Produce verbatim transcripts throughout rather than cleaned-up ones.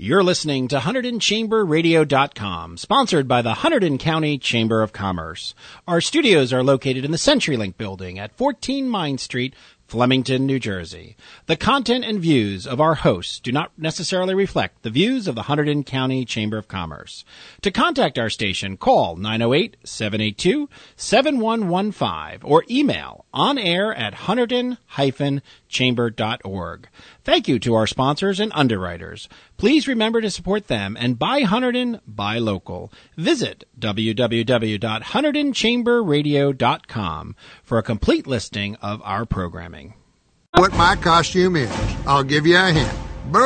You're listening to Hunterdon Chamber Radio dot com, sponsored by the Hunterdon County Chamber of Commerce. Our studios are located in the CenturyLink building at fourteen Mine Street, Flemington, New Jersey. The content and views of our hosts do not necessarily reflect the views of the Hunterdon County Chamber of Commerce. To contact our station, call nine oh eight, seven eight two, seven one one five or email onair at hunterdon dash chamber dot org. Thank you to our sponsors and underwriters. Please remember to support them and buy Hunterdon, buy local. Visit w w w dot hunterdon chamber radio dot com for a complete listing of our programming. What my costume is, I'll give you a hint.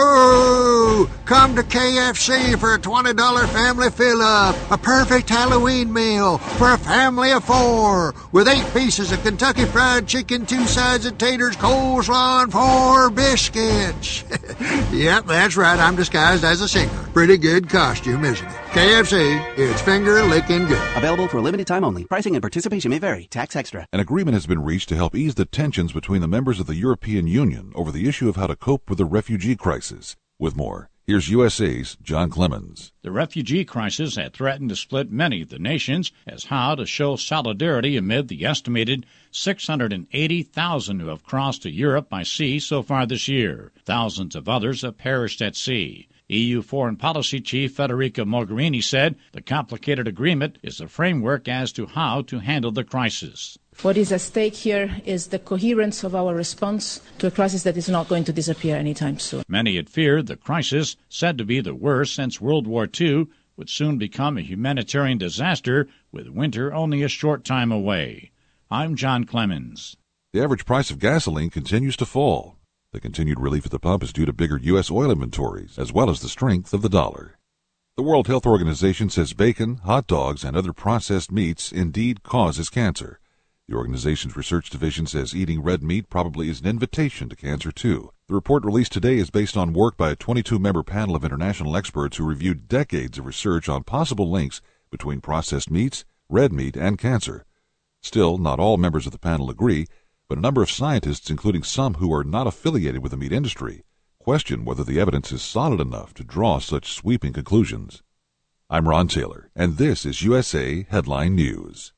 Boo! Come to K F C for a twenty dollars family fill-up. A perfect Halloween meal for a family of four. With eight pieces of Kentucky Fried Chicken, two sides of taters, coleslaw, and four biscuits. Yep, that's right. I'm disguised as a singer. Pretty good costume, isn't it? K F C, it's finger-licking good. Available for a limited time only. Pricing and participation may vary. Tax extra. An agreement has been reached to help ease the tensions between the members of the European Union over the issue of how to cope with the refugee crisis. With more, here's U S A's John Clemens. The refugee crisis had threatened to split many of the nations as how to show solidarity amid the estimated six hundred eighty thousand who have crossed to Europe by sea so far this year. Thousands of others have perished at sea. E U Foreign Policy Chief Federica Mogherini said the complicated agreement is a framework as to how to handle the crisis. What is at stake here is the coherence of our response to a crisis that is not going to disappear anytime soon. Many had feared the crisis, said to be the worst since World War Two, would soon become a humanitarian disaster with winter only a short time away. I'm John Clemens. The average price of gasoline continues to fall. The continued relief at the pump is due to bigger U S oil inventories, as well as the strength of the dollar. The World Health Organization says bacon, hot dogs, and other processed meats indeed causes cancer. The organization's research division says eating red meat probably is an invitation to cancer, too. The report released today is based on work by a twenty-two member panel of international experts who reviewed decades of research on possible links between processed meats, red meat, and cancer. Still, not all members of the panel agree, but a number of scientists, including some who are not affiliated with the meat industry, question whether the evidence is solid enough to draw such sweeping conclusions. I'm Ron Taylor, and this is U S A Headline News.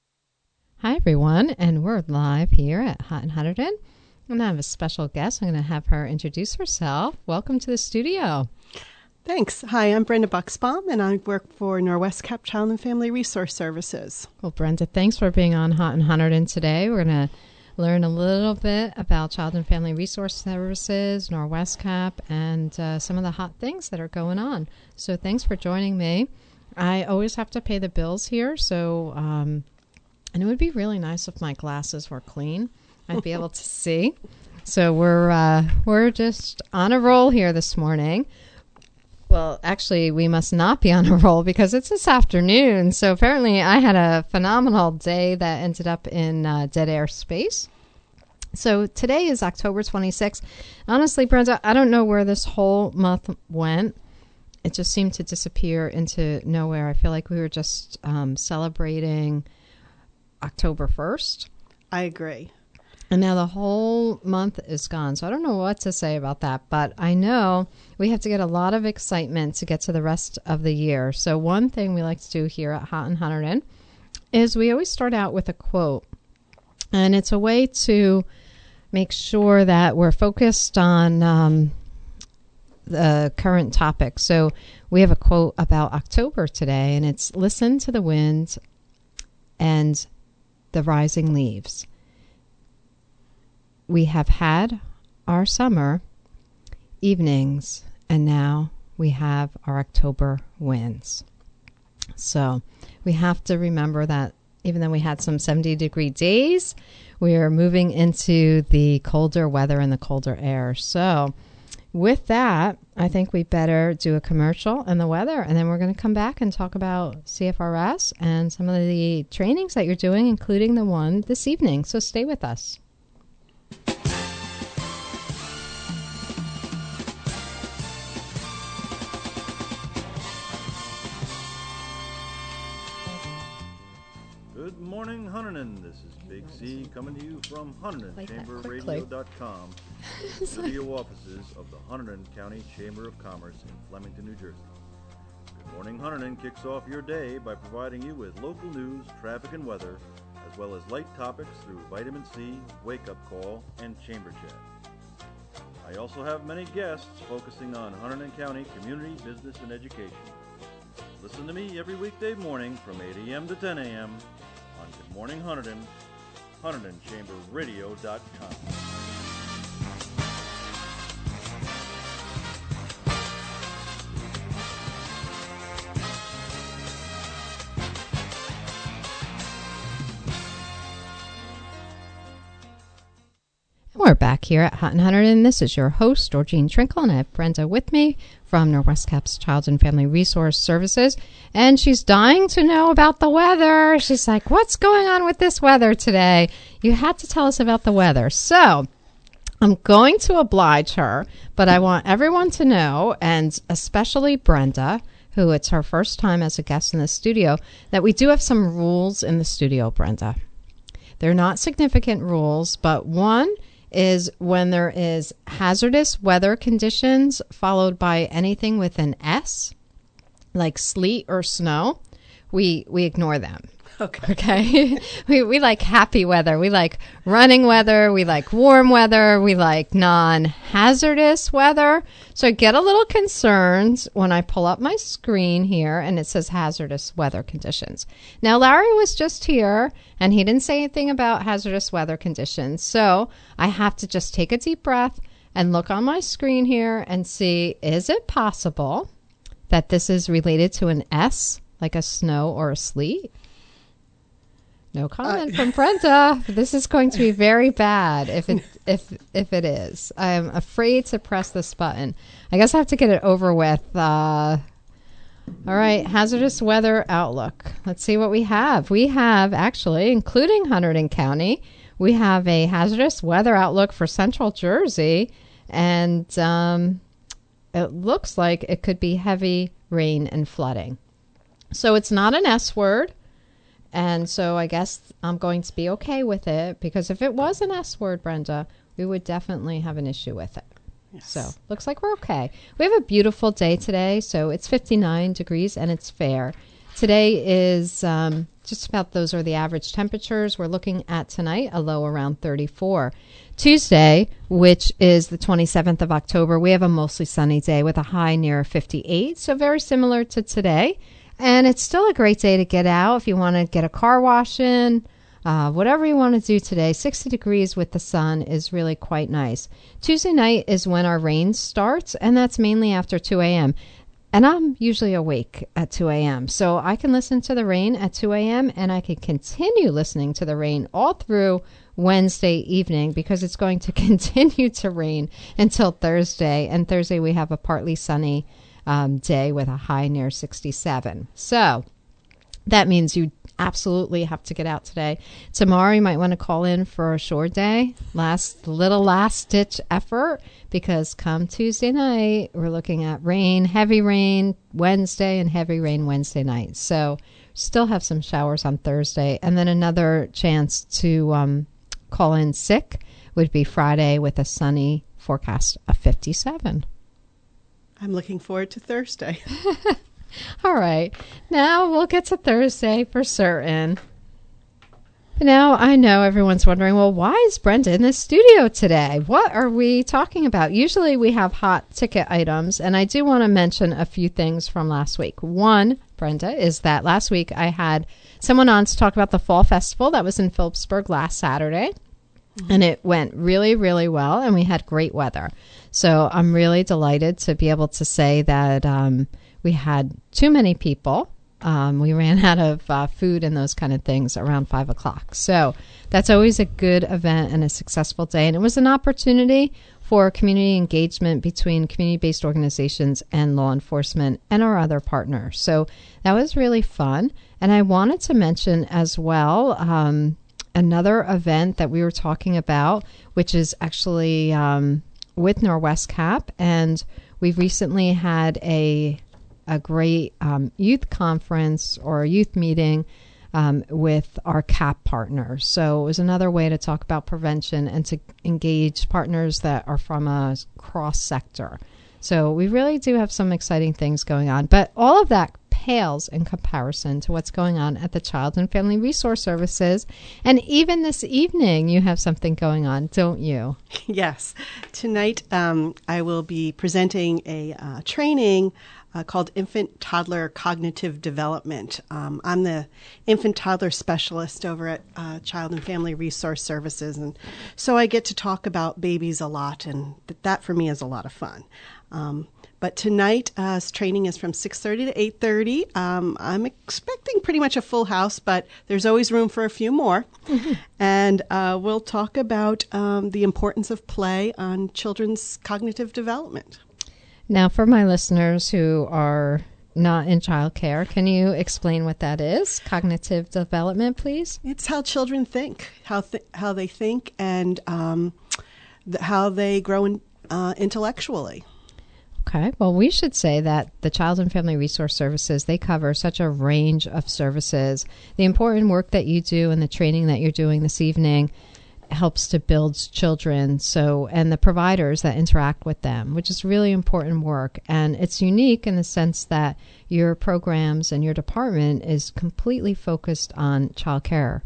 Hi, everyone, and we're live here at Hot and Hunterdon. I'm going to have a special guest. I'm going to have her introduce herself. Welcome to the studio. Thanks. Hi, I'm Brenda Bucksbaum, and I work for Norwest Cap Child and Family Resource Services. Well, Brenda, thanks for being on Hot and Hunterdon today. We're going to learn a little bit about Child and Family Resource Services, Norwest Cap, and uh, some of the hot things that are going on. So thanks for joining me. I always have to pay the bills here, so... Um, And it would be really nice if my glasses were clean. I'd be able to see. So we're uh, we're just on a roll here this morning. Well, actually, we must not be on a roll because it's this afternoon. So apparently I had a phenomenal day that ended up in uh, dead air space. So today is October twenty-sixth. Honestly, Brenda, I don't know where this whole month went. It just seemed to disappear into nowhere. I feel like we were just um, celebrating October first. I agree. And now the whole month is gone. So I don't know what to say about that, but I know we have to get a lot of excitement to get to the rest of the year. So one thing we like to do here at Hot and Hunterdon is we always start out with a quote. And it's a way to make sure that we're focused on um, the current topic. So we have a quote about October today, and it's listen to the wind and the rising leaves. We have had our summer evenings, and now we have our October winds. So we have to remember that even though we had some seventy degree days, we are moving into the colder weather and the colder air. So with that, I think we better do a commercial and the weather, and then we're going to come back and talk about C F R S and some of the trainings that you're doing, including the one this evening. So stay with us. Good morning. morning, Huntington. This is Big C coming to you from Huntington Chamber Radio dot com, studio offices of the Huntington County Chamber of Commerce in Flemington, New Jersey. Good morning, Huntington kicks off your day by providing you with local news, traffic, and weather, as well as light topics through Vitamin C, Wake Up Call, and Chamber Chat. I also have many guests focusing on Huntington County community, business, and education. Listen to me every weekday morning from eight a.m. to ten a.m. on Good Morning Huntington, Huntington Chamber Radio dot com. We're back here at Hot and Huntington. This is your host, Georgene Trinkle, and I have Brenda with me from Norwest Cap's Child and Family Resource Services. And she's dying to know about the weather. She's like, what's going on with this weather today? You had to tell us about the weather. So I'm going to oblige her, but I want everyone to know, and especially Brenda, who it's her first time as a guest in the studio, that we do have some rules in the studio, Brenda. They're not significant rules, but one is when there is hazardous weather conditions followed by anything with an S, like sleet or snow, we we ignore them. Okay. Okay. we we like happy weather. We like running weather. We like warm weather. We like non-hazardous weather. So I get a little concerned when I pull up my screen here and it says hazardous weather conditions. Now, Larry was just here and he didn't say anything about hazardous weather conditions. So I have to just take a deep breath and look on my screen here and see, is it possible that this is related to an S, like a snow or a sleet? No comment uh, from Brenda. This is going to be very bad if it if if it is. I'm afraid to press this button. I guess I have to get it over with. Uh, all right, hazardous weather outlook. Let's see what we have. We have actually, including Hunterdon County, we have a hazardous weather outlook for Central Jersey, and um, it looks like it could be heavy rain and flooding. So it's not an S word. And so I guess I'm going to be okay with it, because if it was an S word, Brenda, we would definitely have an issue with it. Yes. So looks like we're okay. We have a beautiful day today. So it's fifty-nine degrees and it's fair. Today is um, just about, those are the average temperatures. We're looking at tonight a low around thirty-four. Tuesday, which is the twenty-seventh of October, we have a mostly sunny day with a high near fifty-eight. So very similar to today. And it's still a great day to get out if you want to get a car wash in, uh, whatever you want to do today. sixty degrees with the sun is really quite nice. Tuesday night is when our rain starts, and that's mainly after two a.m. And I'm usually awake at two a.m. So I can listen to the rain at two a.m. and I can continue listening to the rain all through Wednesday evening, because it's going to continue to rain until Thursday. And Thursday we have a partly sunny Um, day with a high near sixty-seven. So that means you absolutely have to get out today. Tomorrow you might want to call in for a short day, last little last ditch effort, because come Tuesday night we're looking at rain, heavy rain Wednesday, and heavy rain Wednesday night. So still have some showers on Thursday, and then another chance to um, call in sick would be Friday with a sunny forecast of fifty-seven. I'm looking forward to Thursday. All right. Now we'll get to Thursday for certain. But now I know everyone's wondering, well, why is Brenda in the studio today? What are we talking about? Usually we have hot ticket items, and I do want to mention a few things from last week. One, Brenda, is that last week I had someone on to talk about the Fall Festival that was in Phillipsburg last Saturday. And it went really, really well, and we had great weather. So I'm really delighted to be able to say that um, we had too many people. Um, we ran out of uh, food and those kind of things around five o'clock. So that's always a good event and a successful day. And it was an opportunity for community engagement between community-based organizations and law enforcement and our other partners. So that was really fun. And I wanted to mention as well um, another event that we were talking about, which is actually um, with Norwest Cap, and we've recently had a a great um, youth conference or a youth meeting um, with our C A P partners. So it was another way to talk about prevention and to engage partners that are from a cross sector. So we really do have some exciting things going on. But all of that pales in comparison to what's going on at the Child and Family Resource Services. And even this evening, you have something going on, don't you? Yes. Tonight, um, I will be presenting a uh, training uh, called Infant Toddler Cognitive Development. Um, I'm the infant toddler specialist over at uh, Child and Family Resource Services, and so I get to talk about babies a lot, and th- that for me is a lot of fun. Um, But tonight, uh, training is from six thirty to eight thirty. Um, I'm expecting pretty much a full house, but there's always room for a few more. Mm-hmm. And uh, we'll talk about um, the importance of play on children's cognitive development. Now, for my listeners who are not in childcare, can you explain what that is? Cognitive development, please. It's how children think, how th- how they think, and um, th- how they grow in, uh, intellectually. Okay. Well, we should say that the Child and Family Resource Services, they cover such a range of services. The important work that you do and the training that you're doing this evening helps to build children, so and the providers that interact with them, which is really important work. And it's unique in the sense that your programs and your department is completely focused on child care.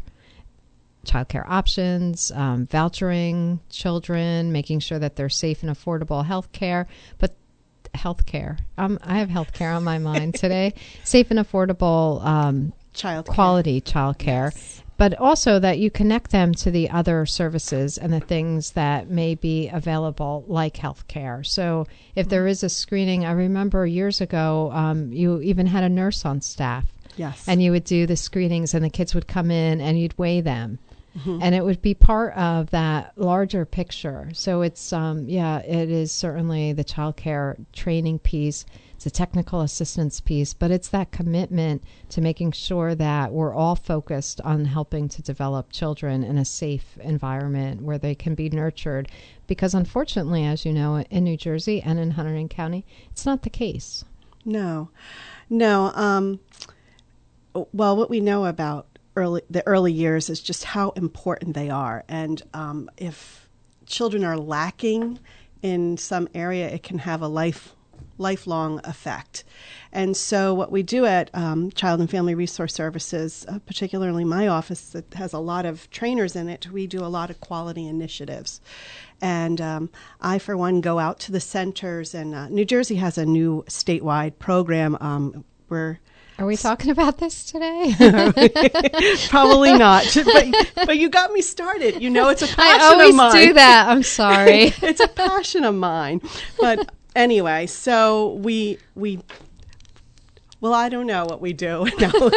Child care options, um, vouchering children, making sure that they're safe and affordable health care, but healthcare. Um, I have healthcare on my mind today. Safe and affordable um, child quality child care, yes. But also that you connect them to the other services and the things that may be available, like healthcare. So if mm-hmm. there is a screening, I remember years ago, um, you even had a nurse on staff. Yes. And you would do the screenings, and the kids would come in, and you'd weigh them. Mm-hmm. And it would be part of that larger picture. So it's, um, yeah, it is certainly the child care training piece. It's a technical assistance piece, but it's that commitment to making sure that we're all focused on helping to develop children in a safe environment where they can be nurtured. Because unfortunately, as you know, in New Jersey and in Hunterdon County, it's not the case. No, no. Um, well, what we know about Early, the early years is just how important they are. And um, if children are lacking in some area, it can have a life lifelong effect. And so what we do at um, Child and Family Resource Services, uh, particularly my office that has a lot of trainers in it, we do a lot of quality initiatives. And um, I, for one, go out to the centers. And uh, New Jersey has a new statewide program um, where Are we talking about this today? Probably not. But, but you got me started. You know, it's a passion I always of mine. do that. I'm sorry. It's a passion of mine. But anyway, so we we well, I don't know what we do. No.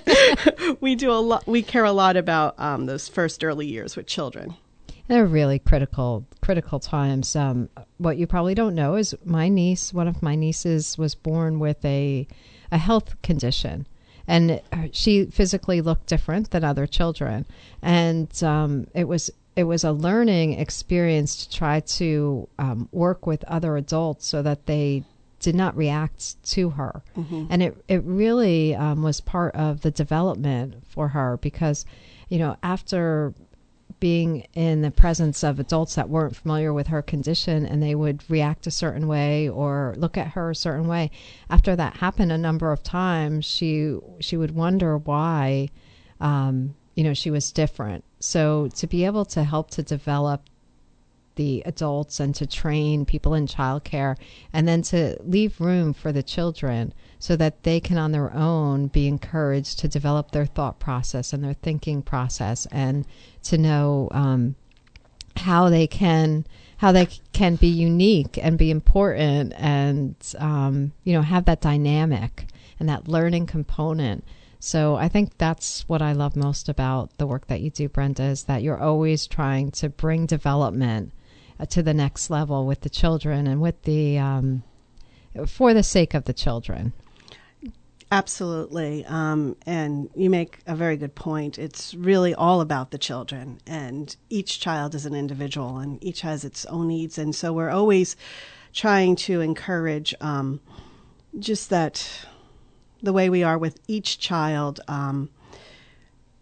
we do a lot. We care a lot about um, those first early years with children. They're really critical, critical times. Um, what you probably don't know is my niece, one of my nieces, was born with a a health condition, and she physically looked different than other children. And um, it was it was a learning experience to try to um, work with other adults so that they did not react to her. Mm-hmm. And it, it really um, was part of the development for her because, you know, after being in the presence of adults that weren't familiar with her condition and they would react a certain way or look at her a certain way. After that happened a number of times, she she would wonder why, um, you know, she was different. So to be able to help to develop the adults and to train people in childcare and then to leave room for the children so that they can on their own be encouraged to develop their thought process and their thinking process and to know um, how they can how they can be unique and be important and um, you know have that dynamic and that learning component. So I think that's what I love most about the work that you do, Brenda, is that you're always trying to bring development uh, to the next level with the children and with the um, for the sake of the children. Absolutely. Um, and you make a very good point. It's really all about the children, and each child is an individual and each has its own needs. And so we're always trying to encourage um, just that the way we are with each child, um,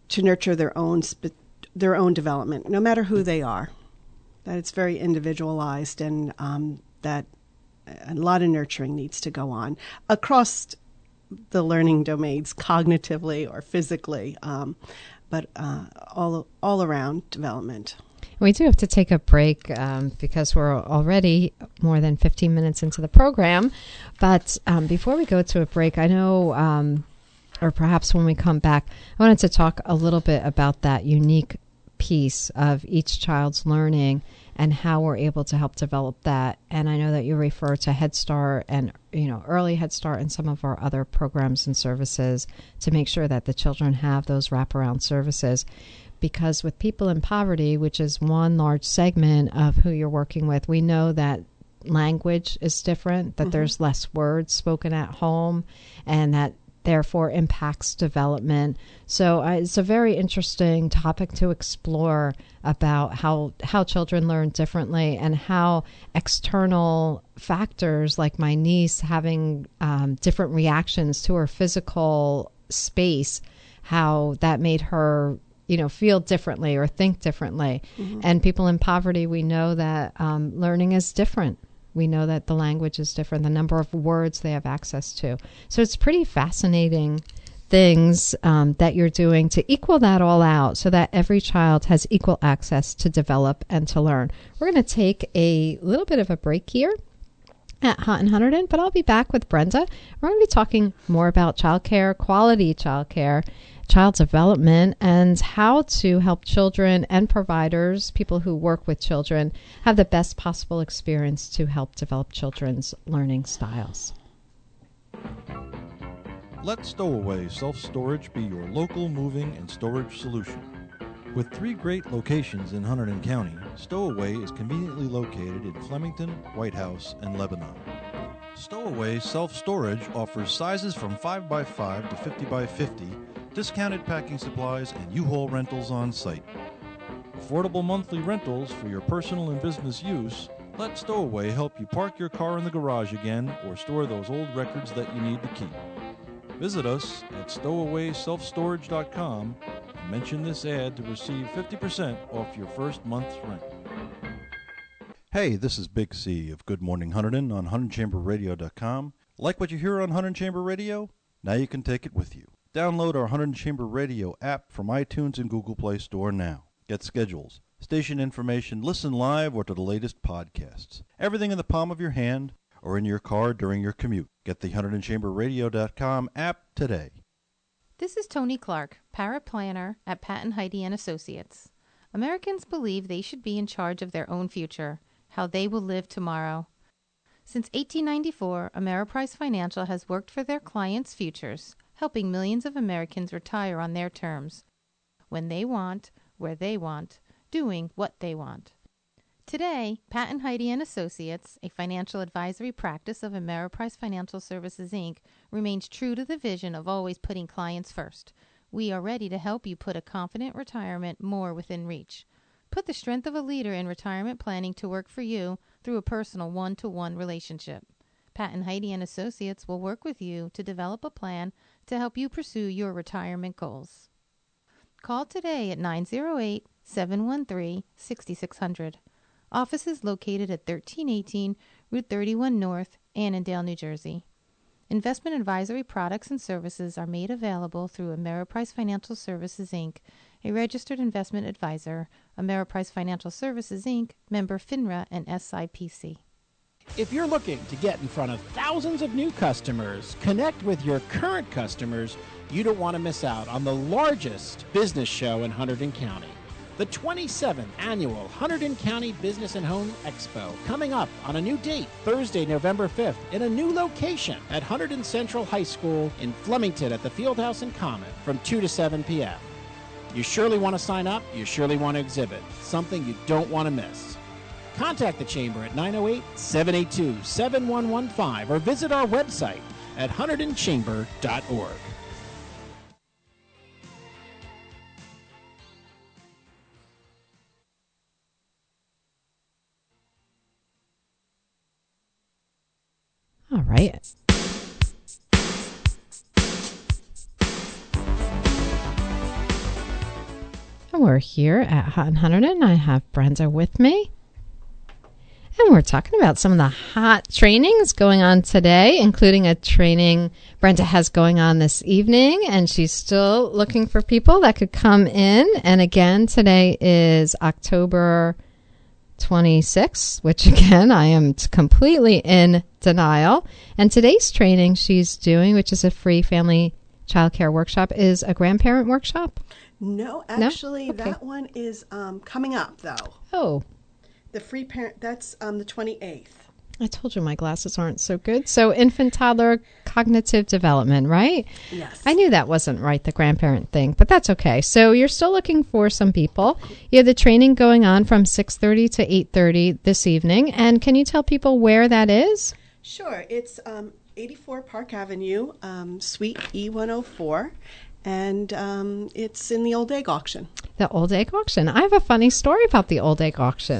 to nurture their own spe- their own development, no matter who they are. That it's very individualized, and um, that a lot of nurturing needs to go on across the learning domains, cognitively or physically, um, but uh, all all around development. We do have to take a break um, because we're already more than fifteen minutes into the program. But um, before we go to a break, I know, um, or perhaps when we come back, I wanted to talk a little bit about that unique piece of each child's learning and how we're able to help develop that. And I know that you refer to Head Start and, you know, Early Head Start and some of our other programs and services to make sure that the children have those wraparound services. Because with people in poverty, which is one large segment of who you're working with, we know that language is different, that mm-hmm. there's less words spoken at home, and that therefore impacts development. So uh, it's a very interesting topic to explore about how, how children learn differently and how external factors like my niece having um, different reactions to her physical space, how that made her you know, feel differently or think differently. Mm-hmm. And people in poverty, we know that um, learning is different. We know that the language is different, the number of words they have access to. So it's pretty fascinating things um, that you're doing to equal that all out so that every child has equal access to develop and to learn. We're going to take a little bit of a break here at Hot and Hunterdon, but I'll be back with Brenda. We're going to be talking more about childcare, quality childcare, child development, and how to help children and providers, people who work with children, have the best possible experience to help develop children's learning styles. Let Stowaway Self-Storage be your local moving and storage solution. With three great locations in Hunterdon County, Stowaway is conveniently located in Flemington, White House, and Lebanon. Stowaway Self-Storage offers sizes from five by five to fifty by fifty, discounted packing supplies, and U-Haul rentals on site. Affordable monthly rentals for your personal and business use. Let Stowaway help you park your car in the garage again or store those old records that you need to keep. Visit us at stowaway self storage dot com and mention this ad to receive fifty percent off your first month's rent. Hey, this is Big C of Good Morning Hunterdon on Hunterdon Chamber Radio dot com. Like what you hear on Hunterdon Chamber Radio? Now you can take it with you. Download our Hunterdon Chamber Radio app from iTunes and Google Play Store now. Get schedules, station information, listen live or to the latest podcasts. Everything in the palm of your hand or in your car during your commute. Get the Hunterdon Chamber Radio dot com app today. This is Tony Clark, paraplanner at Patton Heidi and Associates. Americans believe they should be in charge of their own future, how they will live tomorrow. Since eighteen ninety-four, Ameriprise Financial has worked for their clients' futures, helping millions of Americans retire on their terms, when they want, where they want, doing what they want. Today, Patton Heidi and Associates, a financial advisory practice of Ameriprise Financial Services, Incorporated, remains true to the vision of always putting clients first. We are ready to help you put a confident retirement more within reach. Put the strength of a leader in retirement planning to work for you through a personal one-to-one relationship. Patton Heidi and Associates will work with you to develop a plan to help you pursue your retirement goals. Call today at nine oh eight, seven one three, six six zero zero. Office is located at thirteen eighteen Route thirty-one North, Annandale, New Jersey. Investment advisory products and services are made available through Ameriprise Financial Services, Incorporated, a registered investment advisor. Ameriprise Financial Services, Incorporated, member FINRA and S I P C. If you're looking to get in front of thousands of new customers, connect with your current customers, you don't want to miss out on the largest business show in Hunterdon County. The twenty-seventh Annual Hunterdon County Business and Home Expo, coming up on a new date, Thursday, November fifth, in a new location at Hunterdon Central High School in Flemington at the Fieldhouse and Common from two to seven p.m. You surely want to sign up. You surely want to exhibit. Something you don't want to miss. Contact the Chamber at nine oh eight, seven eight two, seven one one five or visit our website at hunterdon chamber dot org. All right. And we're here at Hot and Hunterdon. I have Brenda with me. And we're talking about some of the hot trainings going on today, including a training Brenda has going on this evening. And she's still looking for people that could come in. And again, today is October twenty-sixth, which again, I am t- completely in denial. And today's training she's doing, which is a free family childcare workshop, is a grandparent workshop? No, actually, no? Okay. That one is um, coming up, though. Oh. The free parent, that's um, the twenty-eighth. I told you my glasses aren't so good. So infant, toddler, cognitive development, right? Yes. I knew that wasn't right, the grandparent thing, but that's okay. So you're still looking for some people. You have the training going on from six thirty to eight thirty this evening. And can you tell people where that is? Sure. It's um, eighty-four Park Avenue, um, Suite E one oh four. And um, it's in the Old Egg Auction. The Old Egg Auction. I have a funny story about the Old Egg Auction.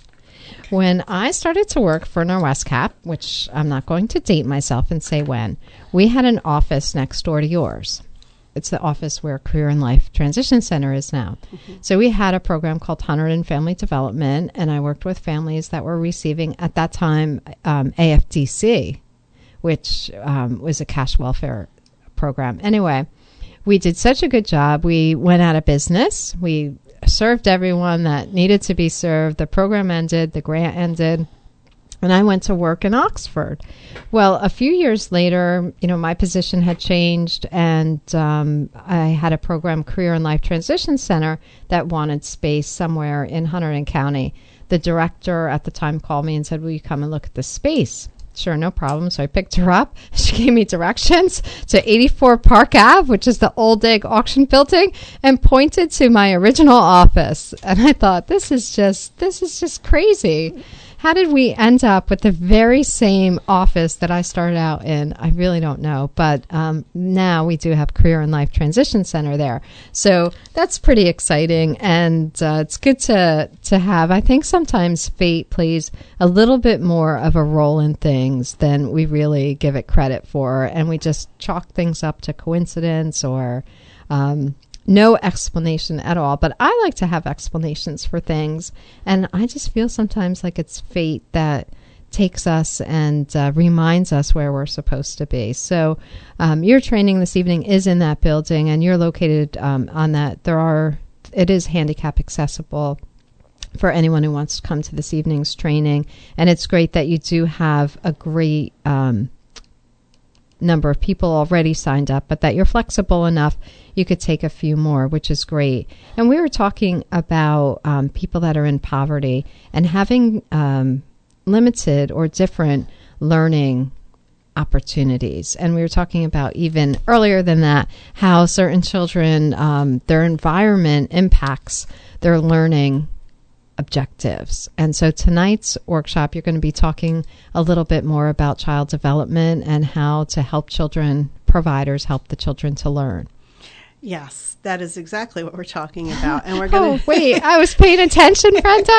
When I started to work for Norwescap, which I'm not going to date myself and say when, we had an office next door to yours. It's the office where Career and Life Transition Center is now. Mm-hmm. So we had a program called Hunterdon Family Development, and I worked with families that were receiving, at that time, um, A F D C, which um, was a cash welfare program. Anyway, we did such a good job. We went out of business. We served everyone that needed to be served. The program ended, the grant ended, and I went to work in Oxford. Well, a few years later, you know, my position had changed, and um, I had a program, Career and Life Transition Center, that wanted space somewhere in Hunterdon County. The director at the time called me and said, will you come and look at the space? Sure, no problem. So I picked her up. She gave me directions to eighty-four Park Avenue, which is the Old Egg Auction building, and pointed to my original office. And I thought, this is just, this is just crazy. How did we end up with the very same office that I started out in? I really don't know. But um, now we do have Career and Life Transition Center there. So that's pretty exciting. And uh, it's good to, to have. I think sometimes fate plays a little bit more of a role in things than we really give it credit for. And we just chalk things up to coincidence or um no explanation at all. But I like to have explanations for things. And I just feel sometimes like it's fate that takes us and uh, reminds us where we're supposed to be. So um, your training this evening is in that building, and you're located um, on that. There are, it is handicap accessible for anyone who wants to come to this evening's training. And it's great that you do have a great um, number of people already signed up, but that you're flexible enough you could take a few more, which is great. And we were talking about um, people that are in poverty and having um, limited or different learning opportunities. And we were talking about even earlier than that, how certain children, um, their environment impacts their learning objectives. And so tonight's workshop, you're going to be talking a little bit more about child development and how to help children, providers help the children to learn. Yes, that is exactly what we're talking about. And we're going to... Oh, wait, I was paying attention, Brenda.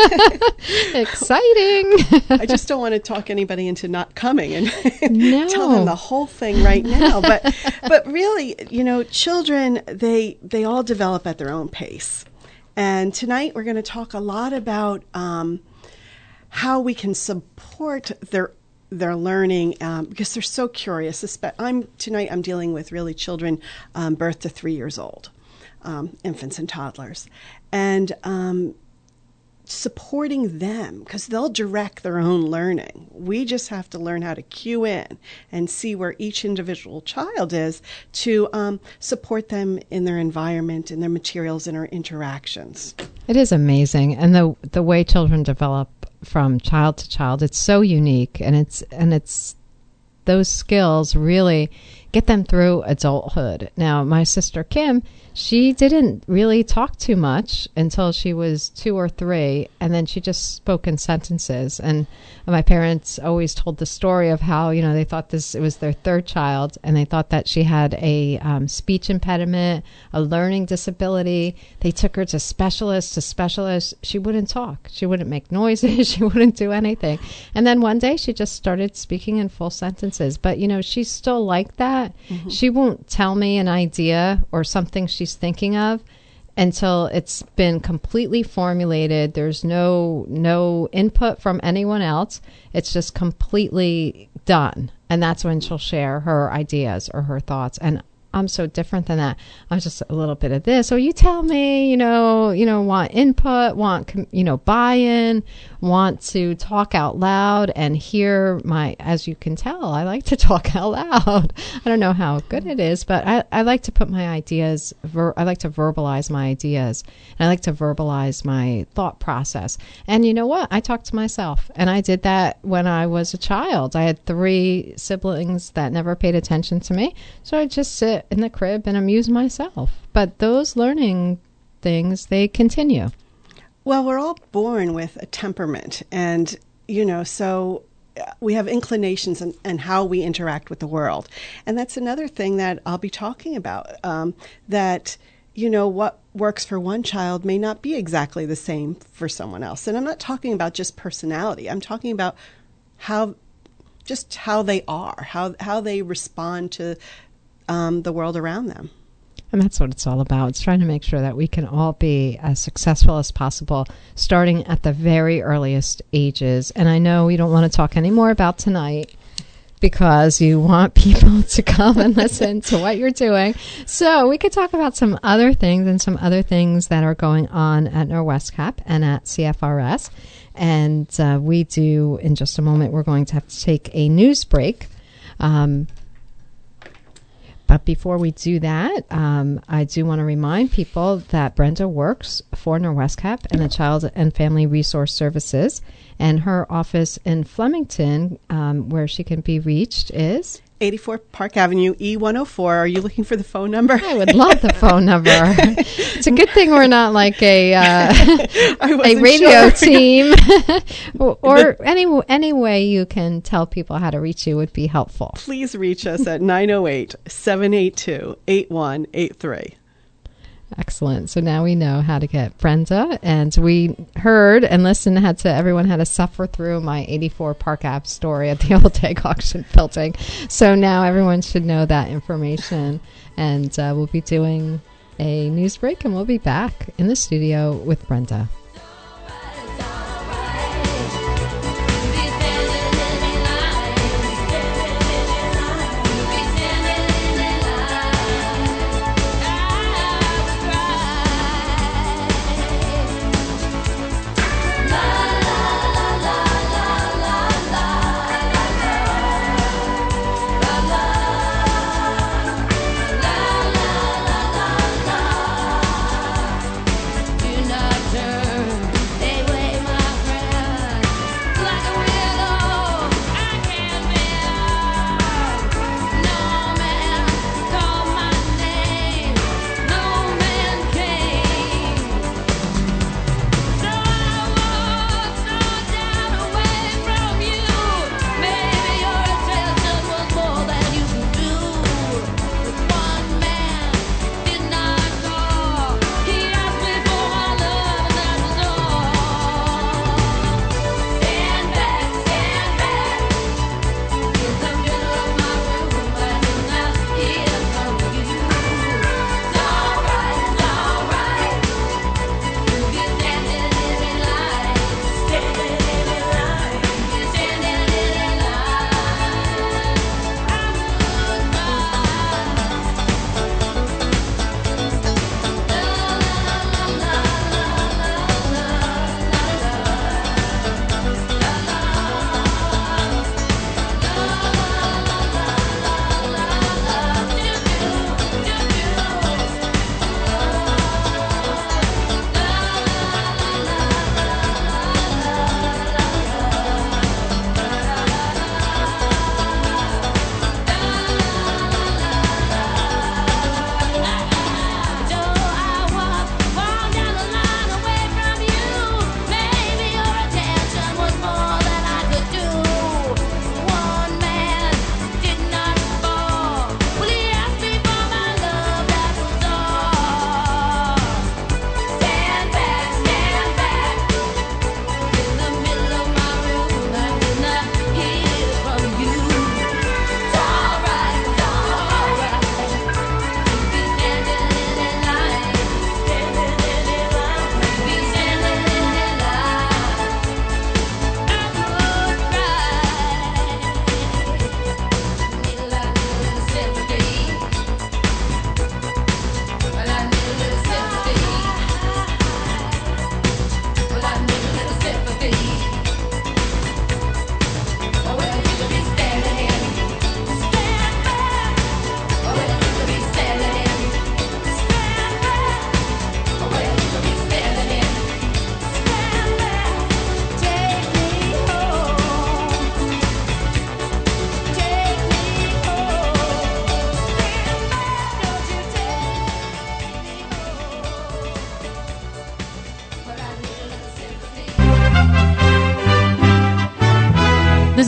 Exciting. I just don't want to talk anybody into not coming and no. tell them the whole thing right now. But but really, you know, children, they they all develop at their own pace. And tonight we're going to talk a lot about um, how we can support their their learning um, because they're so curious. I'm tonight I'm dealing with really children um, birth to three years old, um, infants and toddlers, and um, supporting them because they'll direct their own learning. We just have to learn how to cue in and see where each individual child is to um, support them in their environment, in their materials, in our interactions. It is amazing, and the the way children develop from child to child, it's so unique, and it's and it's those skills really get them through adulthood. Now, my sister Kim, she didn't really talk too much until she was two or three, and then she just spoke in sentences. And my parents always told the story of how, you know, they thought this, it was their third child, and they thought that she had a um, speech impediment, a learning disability. They took her to specialists, to specialists. She wouldn't talk. She wouldn't make noises. She wouldn't do anything. And then one day she just started speaking in full sentences. But, you know, she's still like that. Mm-hmm. She won't tell me an idea or something she's thinking of until it's been completely formulated. There's no no input from anyone else. It's just completely done. And that's when she'll share her ideas or her thoughts. And I'm so different than that. I'm just a little bit of this. So you tell me, you know, you know, want input, want, you know, buy-in, want to talk out loud and hear my, as you can tell, I like to talk out loud. I don't know how good it is, but I, I like to put my ideas, ver, I like to verbalize my ideas. And I like to verbalize my thought process. And you know what? I talk to myself. And I did that when I was a child. I had three siblings that never paid attention to me. So I just sit in the crib and amuse myself. But those learning things, they continue. Well, we're all born with a temperament, and, you know, so we have inclinations and in, in how we interact with the world. And that's another thing that I'll be talking about, um, that, you know, what works for one child may not be exactly the same for someone else. And I'm not talking about just personality. I'm talking about how, just how they are, how, how they respond to um, the world around them. And that's what it's all about. It's trying to make sure that we can all be as successful as possible, starting at the very earliest ages. And I know we don't want to talk any more about tonight because you want people to come and listen to what you're doing. So we could talk about some other things and some other things that are going on at NorWesCap and at C F R S. And uh, we do, in just a moment, we're going to have to take a news break. Um, But before we do that, um, I do want to remind people that Brenda works for NorWesCap and the Child and Family Resource Services, and her office in Flemington, um, where she can be reached, is eighty-four Park Avenue, E one oh four. Are you looking for the phone number? I would love the phone number. It's a good thing we're not like a uh, a radio sure. team, or, or any any way you can tell people how to reach you would be helpful. Please reach us at nine oh eight, seven eight two, eight one eight three. Excellent. So now we know how to get Brenda, and we heard and listened had to everyone had to suffer through my eighty-four Park Ave story at the old egg auction building. So now everyone should know that information, and uh, we'll be doing a news break, and we'll be back in the studio with Brenda. Do not turn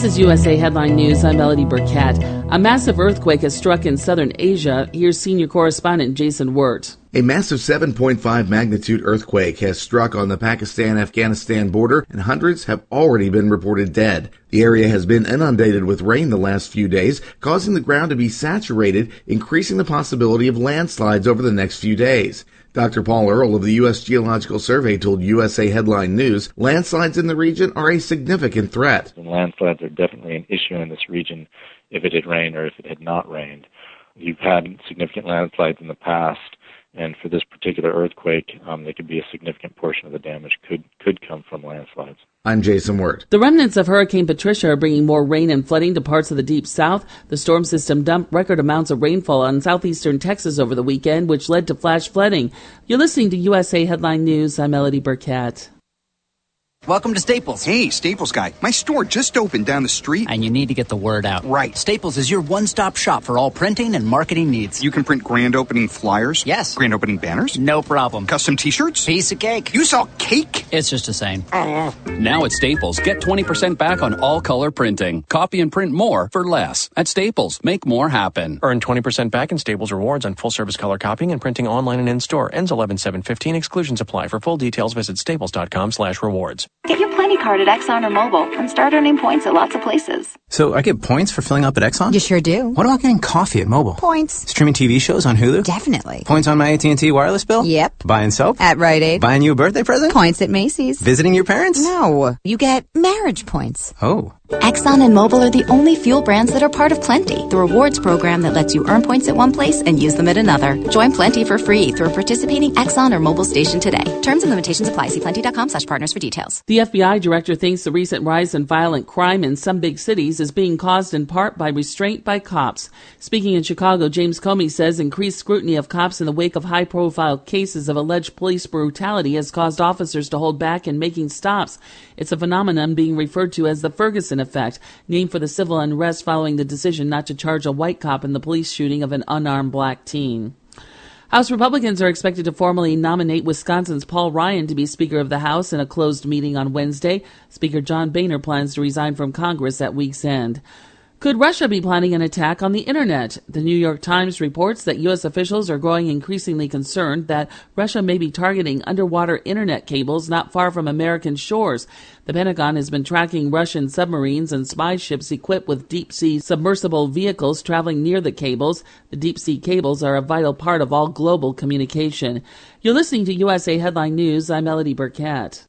This is U S A Headline News. I'm Melody Burkett. A massive earthquake has struck in southern Asia. Here's senior correspondent Jason Wirt. A massive seven point five magnitude earthquake has struck on the Pakistan-Afghanistan border, and hundreds have already been reported dead. The area has been inundated with rain the last few days, causing the ground to be saturated, increasing the possibility of landslides over the next few days. Doctor Paul Earle of the U S Geological Survey told U S A Headline News landslides in the region are a significant threat. And landslides are definitely an issue in this region if it had rained or if it had not rained. You've had significant landslides in the past, and for this particular earthquake, um, there could be a significant portion of the damage could could come from landslides. I'm Jason Wirt. The remnants of Hurricane Patricia are bringing more rain and flooding to parts of the deep south. The storm system dumped record amounts of rainfall on southeastern Texas over the weekend, which led to flash flooding. You're listening to U S A Headline News. I'm Melody Burkett. Welcome to Staples. Hey, Staples guy. My store just opened down the street. And you need to get the word out. Right. Staples is your one-stop shop for all printing and marketing needs. You can print grand opening flyers? Yes. Grand opening banners? No problem. Custom t-shirts? Piece of cake. You sell cake? It's just the same. Uh. Now at Staples, get twenty percent back on all color printing. Copy and print more for less. At Staples, make more happen. Earn twenty percent back in Staples rewards on full-service color copying and printing online and in-store. Ends eleven seven fifteen. Exclusions apply. For full details, visit staples.com slash rewards. Get your Plenty card at Exxon or Mobil and start earning points at lots of places. So I get points for filling up at Exxon? You sure do. What about getting coffee at Mobil? Points. Streaming T V shows on Hulu? Definitely. Points on my A T and T wireless bill? Yep. Buying soap? At Rite Aid. Buying you a birthday present? Points at Macy's. Visiting your parents? No. You get marriage points. Oh. Exxon and Mobil are the only fuel brands that are part of Plenty, the rewards program that lets you earn points at one place and use them at another. Join Plenty for free through a participating Exxon or Mobil station today. Terms and limitations apply. See plenty.com slash partners for details. The F B I director thinks the recent rise in violent crime in some big cities is being caused in part by restraint by cops. Speaking in Chicago, James Comey says increased scrutiny of cops in the wake of high-profile cases of alleged police brutality has caused officers to hold back in making stops. It's a phenomenon being referred to as the Ferguson effect, named for the civil unrest following the decision not to charge a white cop in the police shooting of an unarmed black teen. House Republicans are expected to formally nominate Wisconsin's Paul Ryan to be Speaker of the House in a closed meeting on Wednesday. Speaker John Boehner plans to resign from Congress at week's end. Could Russia be planning an attack on the Internet? The New York Times reports that U S officials are growing increasingly concerned that Russia may be targeting underwater Internet cables not far from American shores. The Pentagon has been tracking Russian submarines and spy ships equipped with deep-sea submersible vehicles traveling near the cables. The deep-sea cables are a vital part of all global communication. You're listening to U S A Headline News. I'm Melody Burkett.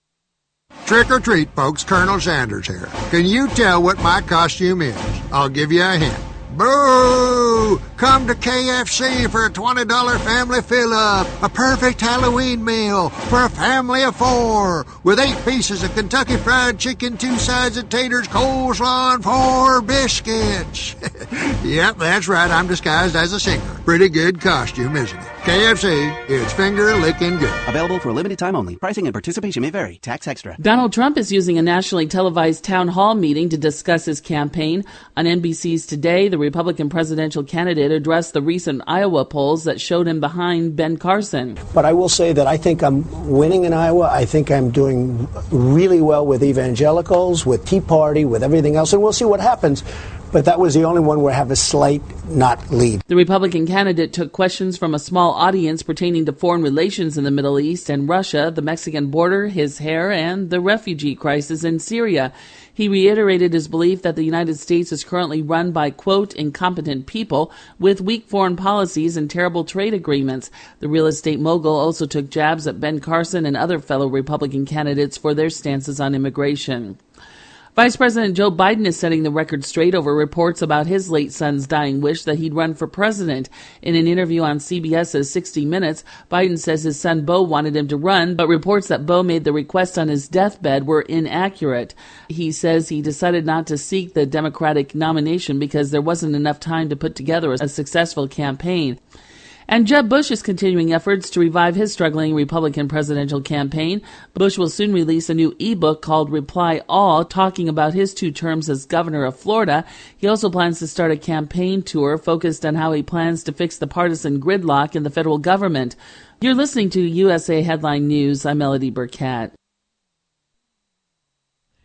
Trick or treat, folks. Colonel Sanders here. Can you tell what my costume is? I'll give you a hint. Boo! Come to K F C for a twenty dollars family fill-up. A perfect Halloween meal for a family of four. With eight pieces of Kentucky Fried Chicken, two sides of taters, coleslaw, and four biscuits. Yep, that's right. I'm disguised as a singer. Pretty good costume, isn't it? K F C, it's finger-licking good. Available for a limited time only. Pricing and participation may vary. Tax extra. Donald Trump is using a nationally televised town hall meeting to discuss his campaign. On N B C's Today, the Republican presidential candidate addressed the recent Iowa polls that showed him behind Ben Carson. But I will say that I think I'm winning in Iowa. I think I'm doing really well with evangelicals, with Tea Party, with everything else, and we'll see what happens. But that was the only one where I have a slight not lead. The Republican candidate took questions from a small audience pertaining to foreign relations in the Middle East and Russia, the Mexican border, his hair, and the refugee crisis in Syria. He reiterated his belief that the United States is currently run by, quote, incompetent people with weak foreign policies and terrible trade agreements. The real estate mogul also took jabs at Ben Carson and other fellow Republican candidates for their stances on immigration. Vice President Joe Biden is setting the record straight over reports about his late son's dying wish that he'd run for president. In an interview on CBS's sixty minutes, Biden says his son Beau wanted him to run, but reports that Beau made the request on his deathbed were inaccurate. He says he decided not to seek the Democratic nomination because there wasn't enough time to put together a successful campaign. And Jeb Bush is continuing efforts to revive his struggling Republican presidential campaign. Bush will soon release a new e-book called Reply All, talking about his two terms as governor of Florida. He also plans to start a campaign tour focused on how he plans to fix the partisan gridlock in the federal government. You're listening to U S A Headline News. I'm Melody Burkett.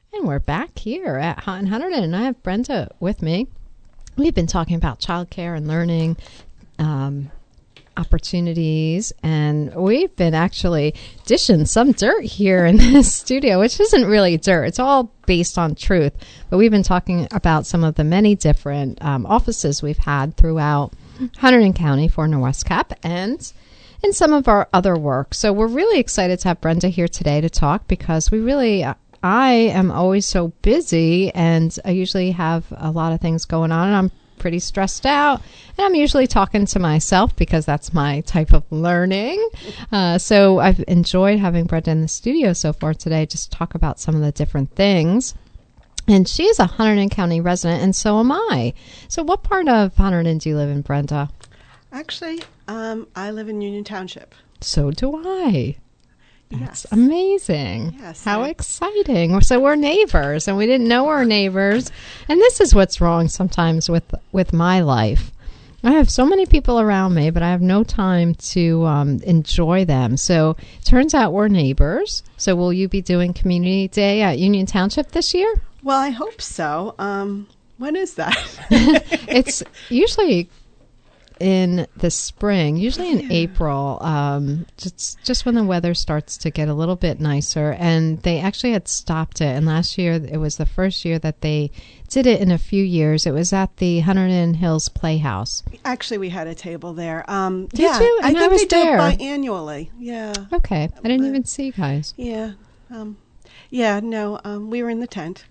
And we're back here at Hot and Hunterdon, and I have Brenda with me. We've been talking about childcare and learning um, opportunities, and we've been actually dishing some dirt here in this studio, which isn't really dirt. It's all based on truth. But we've been talking about some of the many different um, offices we've had throughout Hunterdon County for Norwest Cap and in some of our other work. So we're really excited to have Brenda here today to talk, because we really, I am always so busy, and I usually have a lot of things going on, and I'm pretty stressed out, and I'm usually talking to myself because that's my type of learning. Uh, so I've enjoyed having Brenda in the studio so far today, just to talk about some of the different things. And she is a Hunterdon County resident, and so am I. So what part of Hunterdon do you live in, Brenda? Actually, um, I live in Union Township. So do I. Yes. That's amazing. Yes. How exciting. So we're neighbors, and we didn't know our neighbors. And this is what's wrong sometimes with, with my life. I have so many people around me, but I have no time to um, enjoy them. So it turns out we're neighbors. So will you be doing Community Day at Union Township this year? Well, I hope so. Um, when is that? It's usually in the spring, usually in April, um, just just when the weather starts to get a little bit nicer. And they actually had stopped it. And last year, it was the first year that they did it in a few years. It was at the Hunterdon Hills Playhouse. Actually, we had a table there. Um, Did yeah, you? And I I think was they there. do it biannually. Yeah. Okay. I didn't even see you guys. Yeah. Um, yeah, no, um, we were in the tent.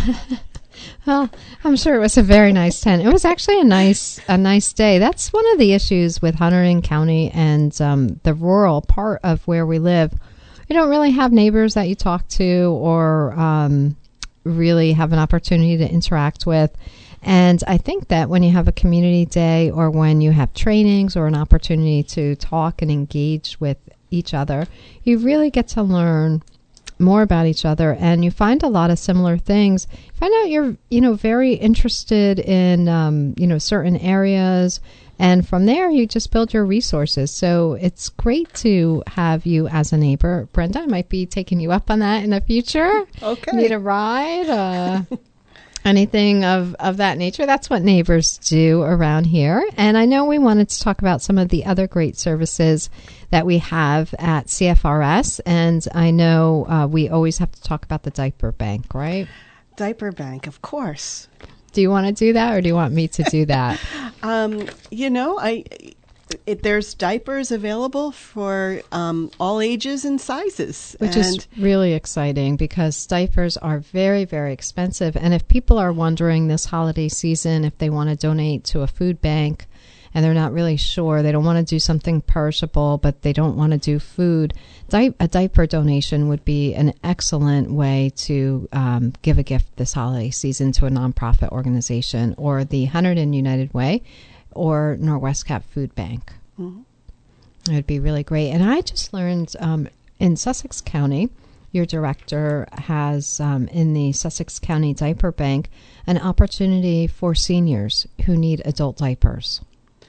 Well, I'm sure it was a very nice tent. It was actually a nice a nice day. That's one of the issues with Hunterdon County and um, the rural part of where we live. You don't really have neighbors that you talk to or um, really have an opportunity to interact with. And I think that when you have a community day or when you have trainings or an opportunity to talk and engage with each other, you really get to learn more about each other, and you find a lot of similar things. Find out you're, you know, very interested in, um, you know, certain areas, and from there you just build your resources. So it's great to have you as a neighbor. Brenda, I might be taking you up on that in the future. Okay. Need a ride? Uh, anything of, of that nature. That's what neighbors do around here. And I know we wanted to talk about some of the other great services that we have at C F R S. And I know uh, we always have to talk about the diaper bank, right? Diaper bank, of course. Do you want to do that, or do you want me to do that? um, you know, I it, there's diapers available for um, all ages and sizes. Which and is really exciting, because diapers are very, very expensive. And if people are wondering this holiday season if they want to donate to a food bank and they're not really sure, they don't want to do something perishable, but they don't want to do food, Di- a diaper donation would be an excellent way to um, give a gift this holiday season to a nonprofit organization, or the Hunterdon United Way, or Norwest Cap Food Bank. Mm-hmm. It would be really great. And I just learned um, in Sussex County, your director has um, in the Sussex County Diaper Bank an opportunity for seniors who need adult diapers.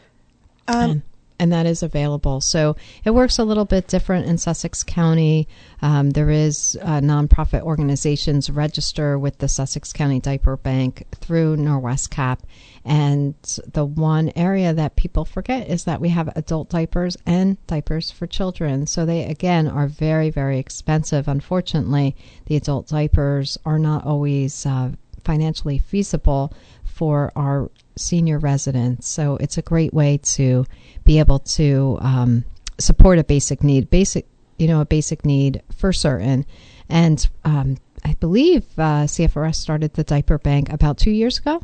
Um, and, and that is available. So it works a little bit different in Sussex County. Um, there is uh, nonprofit organizations register with the Sussex County Diaper Bank through Norwest Cap. And the one area that people forget is that we have adult diapers and diapers for children. So they, again, are very, very expensive. Unfortunately, the adult diapers are not always uh, financially feasible for our senior residents. So it's a great way to be able to um, support a basic need, basic, you know, a basic need for certain. And um, I believe uh, C F R S started the diaper bank about two years ago.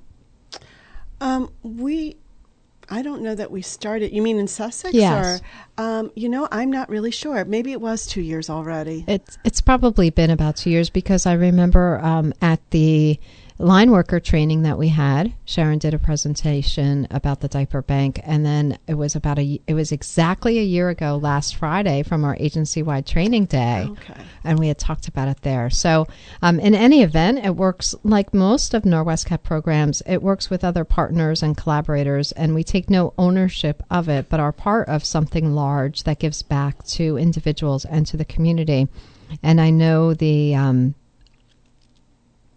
Um, we, I don't know that we started. You mean in Sussex? Yes. Or, um, you know, I'm not really sure. Maybe it was two years already. It's it's probably been about two years, because I remember um, at the line worker training that we had, Sharon did a presentation about the diaper bank, and then it was about a it was exactly a year ago last Friday from our agency-wide training day. Okay. And we had talked about it there. So um, in any event, it works like most of Norwest Cap programs. It works with other partners and collaborators, and we take no ownership of it, but are part of something large that gives back to individuals and to the community. And I know the um,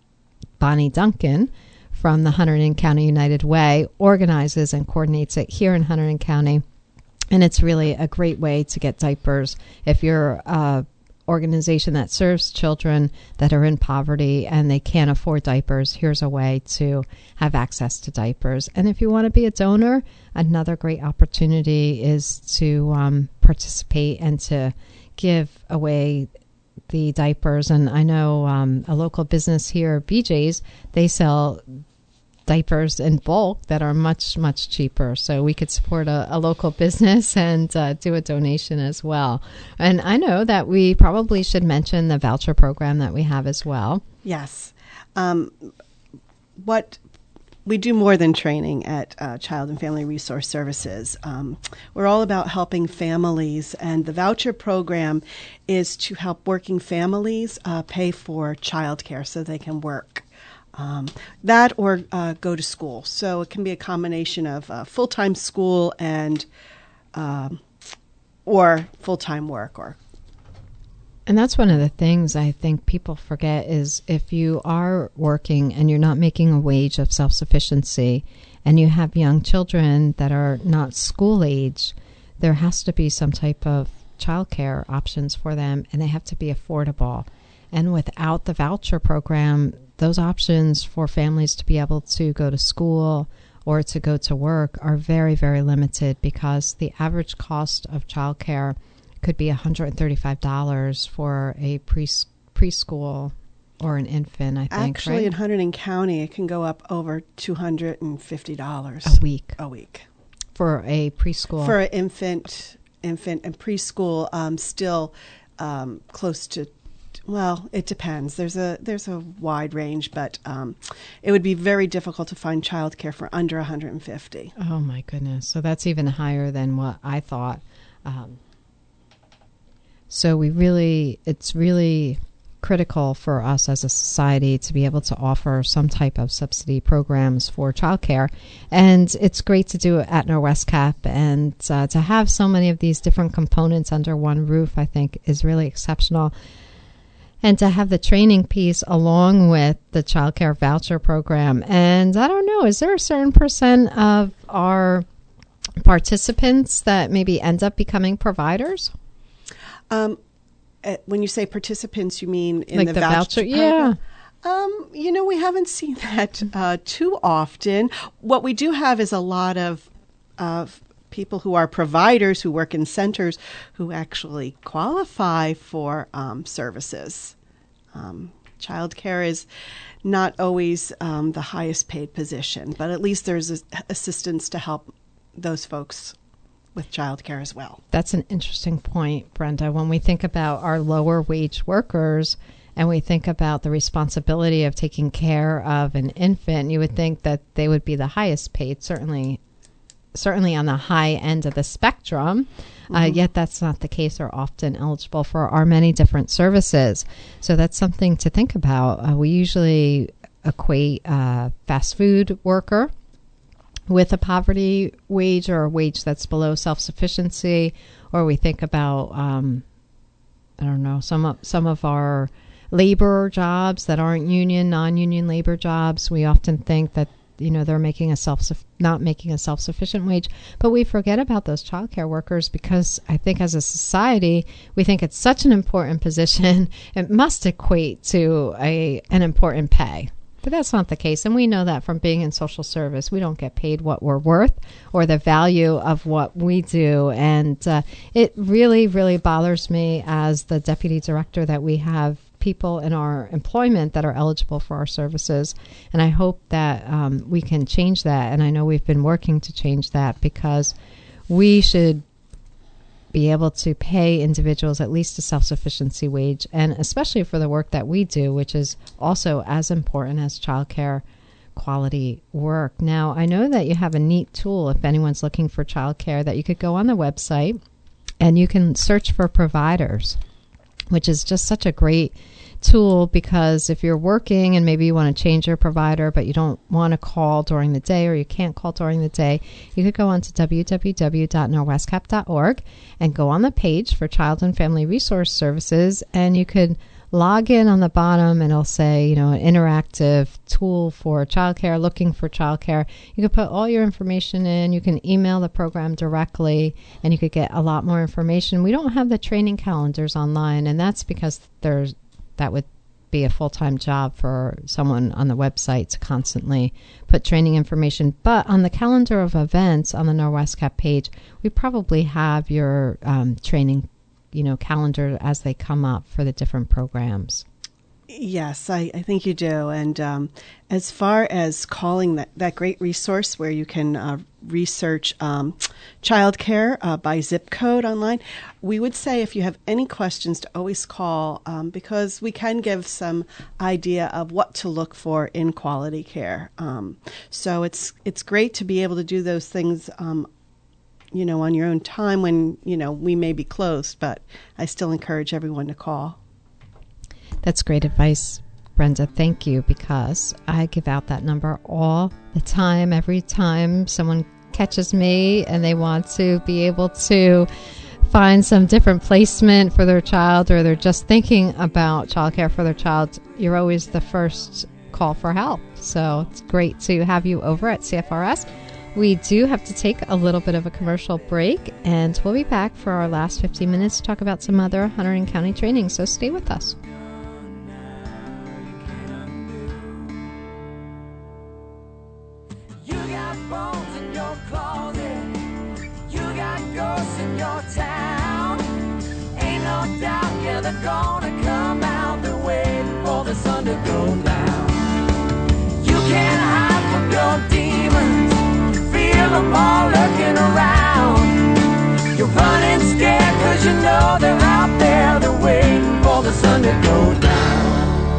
Bonnie Duncan from the Hunterdon County United Way organizes and coordinates it here in Hunterdon County. And it's really a great way to get diapers. If you're a organization that serves children that are in poverty and they can't afford diapers, here's a way to have access to diapers. And if you want to be a donor, another great opportunity is to um, participate and to give away the diapers. And I know um, a local business here, B J's, they sell diapers in bulk that are much, much cheaper. So we could support a, a local business and uh, do a donation as well. And I know that we probably should mention the voucher program that we have as well. Yes. Um, what we do more than training at uh, Child and Family Resource Services. Um, we're all about helping families, and the voucher program is to help working families uh, pay for childcare so they can work. Um, that or uh, go to school. So it can be a combination of uh, full-time school and um, or full-time work. Or And that's one of the things I think people forget is if you are working and you're not making a wage of self-sufficiency and you have young children that are not school age, there has to be some type of childcare options for them, and they have to be affordable. And without the voucher program, those options for families to be able to go to school or to go to work are very, very limited because the average cost of childcare could be one hundred thirty-five dollars for a pre- preschool or an infant, I think. Actually, right? in Hunterdon County, it can go up over two hundred fifty dollars. A week. A week. For a preschool. For an infant, infant and preschool, um, still um, close to, well, it depends. There's a there's a wide range, but um, it would be very difficult to find childcare for under one hundred fifty dollars. Oh, my goodness. So that's even higher than what I thought. Um, so we really, it's really critical for us as a society to be able to offer some type of subsidy programs for childcare. And it's great to do it at NorWesCap, and uh, to have so many of these different components under one roof, I think, is really exceptional. And to have the training piece along with the child care voucher program. And I don't know, is there a certain percent of our participants that maybe end up becoming providers? Um, uh, when you say participants, you mean in like the, the voucher? voucher Yeah. Um, you know, we haven't seen that uh, too often. What we do have is a lot of uh, people who are providers who work in centers who actually qualify for um, services. Um, childcare is not always um, the highest paid position, but at least there's a- assistance to help those folks with childcare as well. That's an interesting point, Brenda. When we think about our lower wage workers and we think about the responsibility of taking care of an infant, you would think that they would be the highest paid, certainly certainly on the high end of the spectrum. Mm-hmm. Uh, yet that's not the case. They're often eligible for our many different services. So that's something to think about. Uh, we usually equate a fast food worker with a poverty wage or a wage that's below self-sufficiency, or we think about, um, I don't know, some of, some of our labor jobs that aren't union, non-union labor jobs. We often think that, you know, they're making a self not making a self-sufficient wage, but we forget about those childcare workers because I think as a society we think it's such an important position it must equate to a an important pay. But that's not the case, and we know that from being in social service. We don't get paid what we're worth or the value of what we do, and uh, it really, really bothers me as the deputy director that we have people in our employment that are eligible for our services, and I hope that um, we can change that, and I know we've been working to change that because we should be able to pay individuals at least a self-sufficiency wage, and especially for the work that we do, which is also as important as childcare quality work. Now, I know that you have a neat tool if anyone's looking for childcare that you could go on the website and you can search for providers, which is just such a great tool because if you're working and maybe you want to change your provider but you don't want to call during the day or you can't call during the day, you could go on to w w w dot norwescap dot org and go on the page for Child and Family Resource Services, and you could log in on the bottom and it'll say, you know, an interactive tool for childcare, looking for childcare. You can put all your information in. You can email the program directly, and you could get a lot more information. We don't have the training calendars online, and that's because there's that would be a full-time job for someone on the website to constantly put training information. But on the calendar of events on the NorWestCap page, we probably have your um, training, you know, calendar as they come up for the different programs. Yes, I, I think you do. And um, as far as calling that, that great resource where you can uh, research um, childcare uh, by zip code online, we would say if you have any questions to always call um, because we can give some idea of what to look for in quality care. Um, so it's it's great to be able to do those things um, you know, on your own time when, you know, we may be closed, but I still encourage everyone to call. That's great advice, Brenda. Thank you, because I give out that number all the time. Every time someone catches me and they want to be able to find some different placement for their child, or they're just thinking about childcare for their child, you're always the first call for help. So it's great to have you over at C F R S. We do have to take a little bit of a commercial break, and we'll be back for our last fifteen minutes to talk about some other Hunterdon County training, so stay with us. You got bones in your closet, you got ghosts in your town. Ain't no doubt, yeah, they're gonna come out. They're waiting for the sun to go down. You can't hide from your demons, feel them all looking around. You're running scared cause you know they're out there. They're waiting for the sun to go down.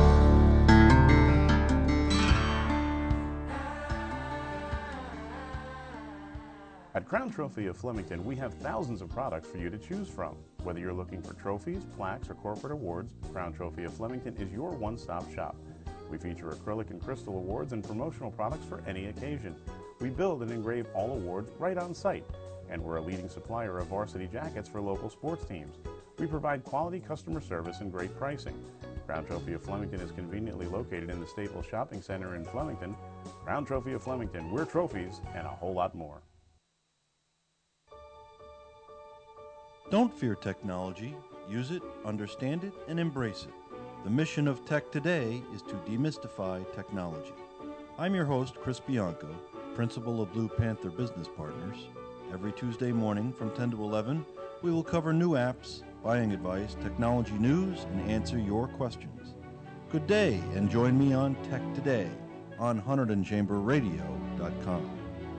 At Crown Trophy of Flemington, we have thousands of products for you to choose from. Whether you're looking for trophies, plaques, or corporate awards, Crown Trophy of Flemington is your one-stop shop. We feature acrylic and crystal awards and promotional products for any occasion. We build and engrave all awards right on site, and we're a leading supplier of varsity jackets for local sports teams. We provide quality customer service and great pricing. Crown Trophy of Flemington is conveniently located in the Staples Shopping Center in Flemington. Crown Trophy of Flemington, we're trophies and a whole lot more. Don't fear technology. Use it, understand it, and embrace it. The mission of Tech Today is to demystify technology. I'm your host, Chris Bianco, principal of Blue Panther Business Partners. Every Tuesday morning from ten to eleven, we will cover new apps, buying advice, technology news, and answer your questions. Good day, and join me on Tech Today on Hunterdon Chamber Radio dot com.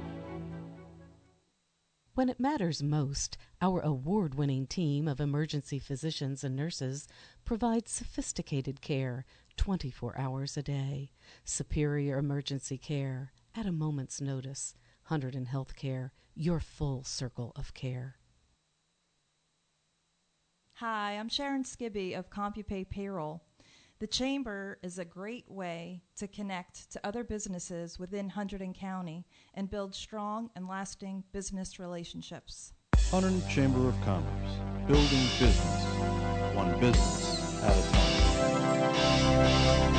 When it matters most, our award-winning team of emergency physicians and nurses provides sophisticated care twenty-four hours a day. Superior emergency care at a moment's notice. Hunterdon Healthcare, your full circle of care. Hi, I'm Sharon Skibby of CompuPay Payroll. The Chamber is a great way to connect to other businesses within Hunterdon County and build strong and lasting business relationships. Hunterdon Chamber of Commerce, building business, one business at a time.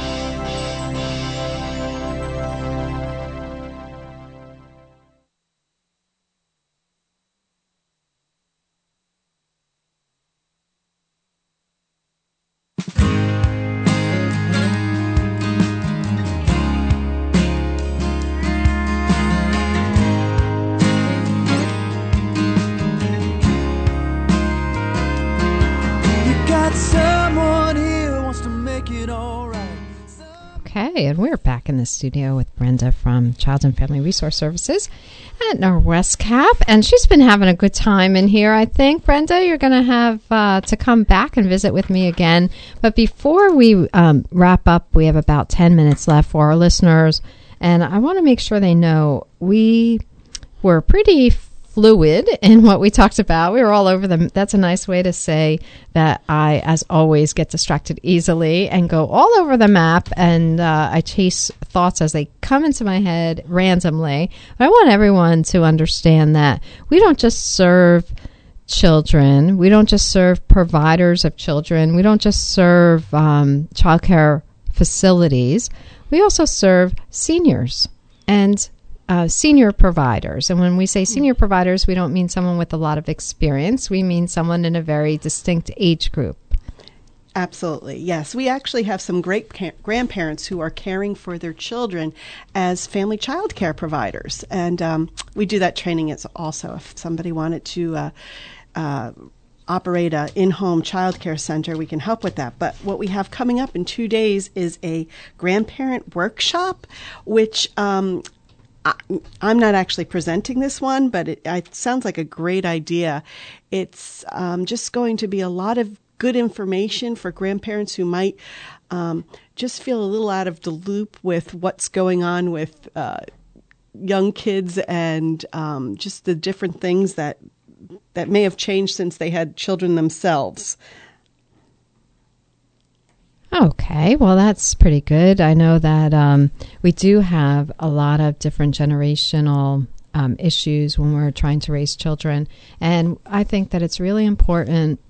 Okay, and we're back in the studio with Brenda from Child and Family Resource Services at NorWestCap, and she's been having a good time in here. I think, Brenda, you're going to have uh, to come back and visit with me again. But before we um, wrap up, we have about ten minutes left for our listeners, and I want to make sure they know we were pretty fluid in what we talked about. We were all over them. That's a nice way to say that I, as always, get distracted easily and go all over the map, and uh, I chase thoughts as they come into my head randomly. But I want everyone to understand that we don't just serve children. We don't just serve providers of children. We don't just serve um, childcare facilities. We also serve seniors and uh, senior providers. And when we say senior providers, we don't mean someone with a lot of experience. We mean someone in a very distinct age group. Absolutely, yes. We actually have some great ca- grandparents who are caring for their children as family child care providers. And um, we do that training as also if somebody wanted to uh, uh, operate a in-home child care center, we can help with that. But what we have coming up in two days is a grandparent workshop, which um, I, I'm not actually presenting this one, but it, it sounds like a great idea. It's um, just going to be a lot of good information for grandparents who might um, just feel a little out of the loop with what's going on with uh, young kids and um, just the different things that that may have changed since they had children themselves. Okay, well, that's pretty good. I know that um, we do have a lot of different generational um, issues when we're trying to raise children. And I think that it's really important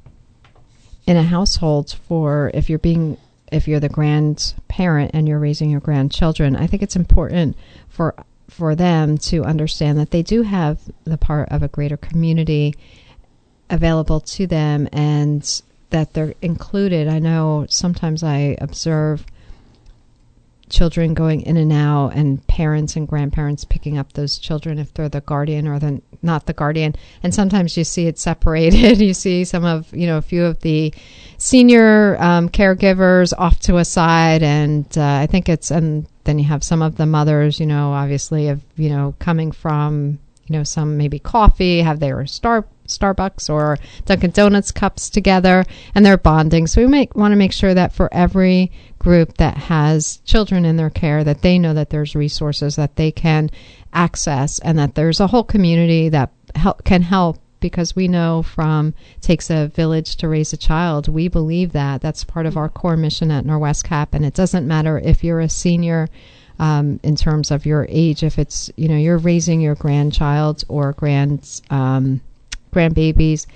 in a household for if you're being if you're the grandparent and you're raising your grandchildren, I think it's important for for them to understand that they do have the part of a greater community available to them and that they're included. I know sometimes I observe children going in and out and parents and grandparents picking up those children if they're the guardian or the not the guardian. And sometimes you see it separated. You see some of, you know, a few of the senior um, caregivers off to a side. And uh, I think it's, and then you have some of the mothers, you know, obviously of, you know, coming from, you know, some maybe coffee, have their Star Starbucks or Dunkin' Donuts cups together, and they're bonding. So we make, want to make sure that for every group that has children in their care, that they know that there's resources that they can access and that there's a whole community that help, can help, because we know from Takes a Village to Raise a Child, we believe that. That's part of our core mission at NorWestCap, and it doesn't matter if you're a senior Um, in terms of your age, if it's, you know, you're raising your grandchild or grand um, grandbabies,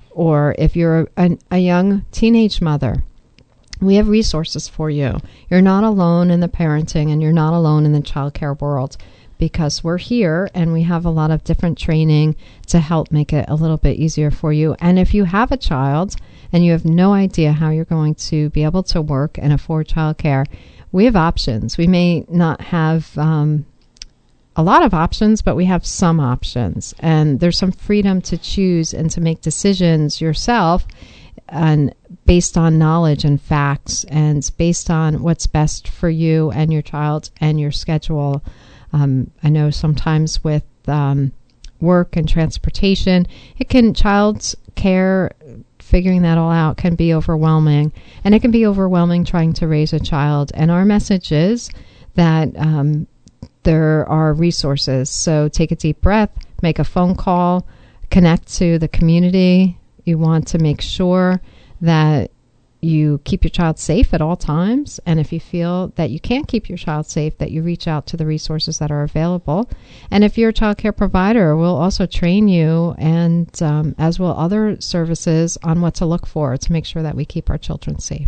or if you're a, a young teenage mother, we have resources for you. You're not alone in the parenting and you're not alone in the childcare world, because we're here and we have a lot of different training to help make it a little bit easier for you. And if you have a child and you have no idea how you're going to be able to work and afford childcare, we have options. We may not have um, a lot of options, but we have some options. And there's some freedom to choose and to make decisions yourself, and based on knowledge and facts, and based on what's best for you and your child and your schedule. Um, I know sometimes with um, work and transportation, it can child's care. Figuring that all out can be overwhelming, and it can be overwhelming trying to raise a child. And our message is that um, there are resources. So take a deep breath, make a phone call, connect to the community. You want to make sure that you keep your child safe at all times. And if you feel that you can't keep your child safe, that you reach out to the resources that are available. And if you're a child care provider, we'll also train you, and um, as will other services, on what to look for to make sure that we keep our children safe.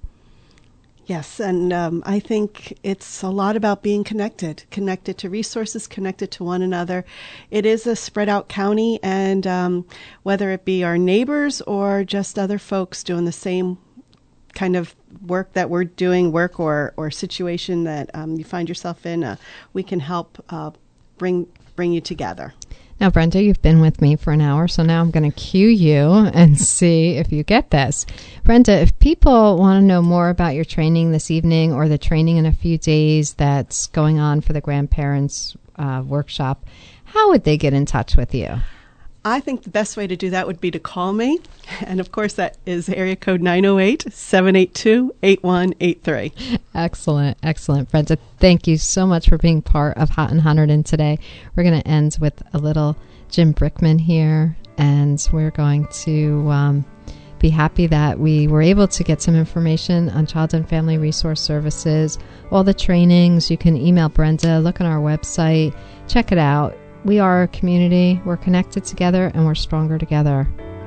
Yes, and um, I think it's a lot about being connected, connected to resources, connected to one another. It is a spread out county, and um, whether it be our neighbors or just other folks doing the same kind of work that we're doing, work or, or situation that um, you find yourself in, uh, we can help uh, bring bring you together. Now, Brenda, you've been with me for an hour, so now I'm going to cue you and see if you get this. Brenda, if people want to know more about your training this evening or the training in a few days that's going on for the grandparents uh, workshop, how would they get in touch with you? I think the best way to do that would be to call me. And of course, that is area code nine oh eight, seven eight two, eight one eight three. Excellent. Excellent. Brenda, thank you so much for being part of Hot and Hunterdon today. We're going to end with a little Jim Brickman here, and we're going to um, be happy that we were able to get some information on Child and Family Resource Services, all the trainings. You can email Brenda, look on our website, check it out. We are a community. We're connected together and we're stronger together.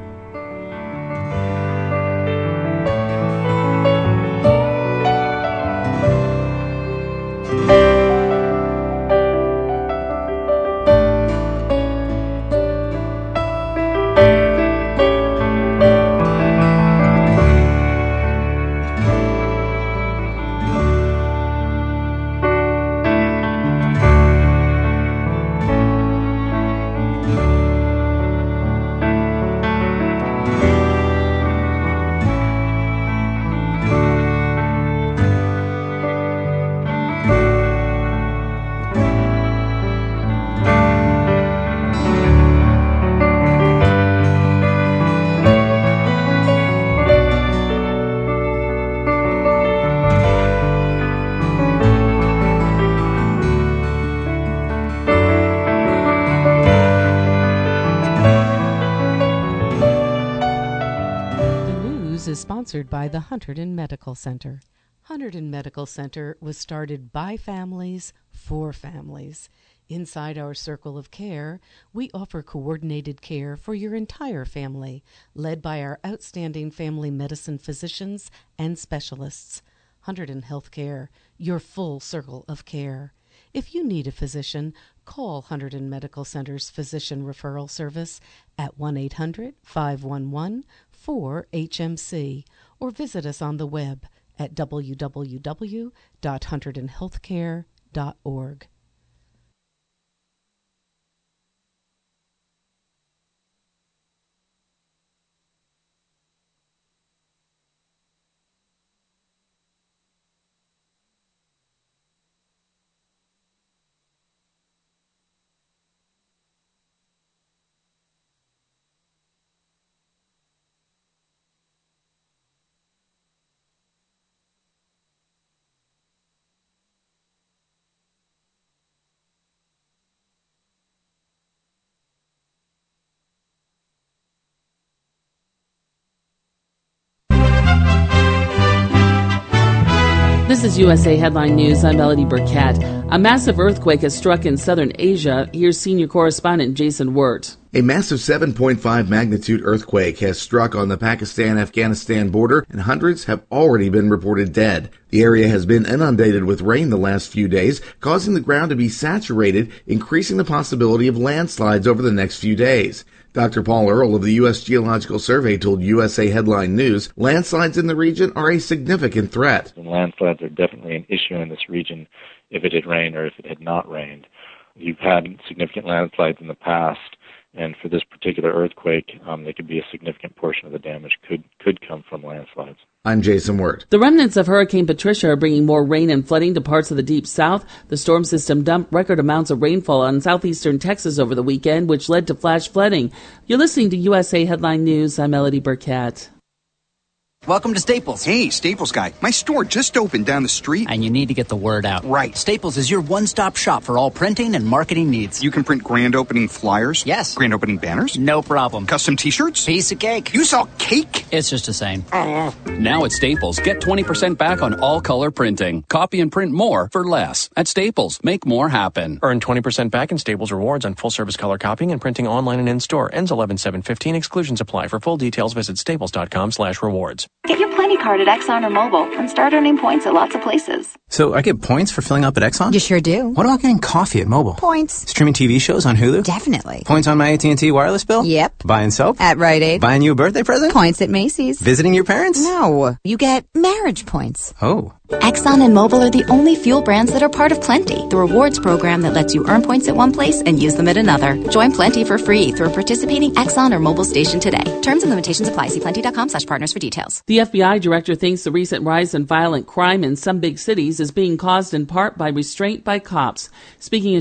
Sponsored by the Hunterdon Medical Center. Hunterdon Medical Center was started by families for families. Inside our circle of care, we offer coordinated care for your entire family, led by our outstanding family medicine physicians and specialists. Hunterdon Healthcare, your full circle of care. If you need a physician, call Hunterdon Medical Center's Physician Referral Service at one eight hundred, five one one, four H M C or visit us on the web at w w w dot hunterdon healthcare dot org. This is U S A Headline News. I'm Melody Burkett. A massive earthquake has struck in southern Asia. Here's senior correspondent Jason Wirt. A massive seven point five magnitude earthquake has struck on the Pakistan-Afghanistan border, and hundreds have already been reported dead. The area has been inundated with rain the last few days, causing the ground to be saturated, increasing the possibility of landslides over the next few days. Doctor Paul Earle of the U S Geological Survey told U S A Headline News landslides in the region are a significant threat. And landslides are definitely an issue in this region if it had rained or if it had not rained. You've had significant landslides in the past, and for this particular earthquake, um, there could be a significant portion of the damage could could come from landslides. I'm Jason Wirt. The remnants of Hurricane Patricia are bringing more rain and flooding to parts of the Deep South. The storm system dumped record amounts of rainfall on southeastern Texas over the weekend, which led to flash flooding. You're listening to U S A Headline News. I'm Melody Burkett. Welcome to Staples. Hey, Staples guy. My store just opened down the street. And you need to get the word out. Right. Staples is your one-stop shop for all printing and marketing needs. You can print grand opening flyers? Yes. Grand opening banners? No problem. Custom t-shirts? Piece of cake. You sell cake? It's just the same. Uh. Now at Staples, get twenty percent back on all color printing. Copy and print more for less. At Staples, make more happen. Earn twenty percent back in Staples rewards on full-service color copying and printing online and in-store. Ends eleven seven fifteen. Exclusions apply. For full details, visit staples.com slash rewards. Get your Plenty card at Exxon or Mobil and start earning points at lots of places. So I get points for filling up at Exxon? You sure do. What about getting coffee at Mobil? Points. Streaming T V shows on Hulu? Definitely. Points on my A T and T wireless bill? Yep. Buying soap? At Rite Aid. Buying you a birthday present? Points at Macy's. Visiting your parents? No. You get marriage points. Oh. Exxon and Mobil are the only fuel brands that are part of Plenty, the rewards program that lets you earn points at one place and use them at another. Join Plenty for free through a participating Exxon or Mobil station today. Terms and limitations apply. See plenty.com slash partners for details. The F B I director thinks the recent rise in violent crime in some big cities is being caused in part by restraint by cops. Speaking in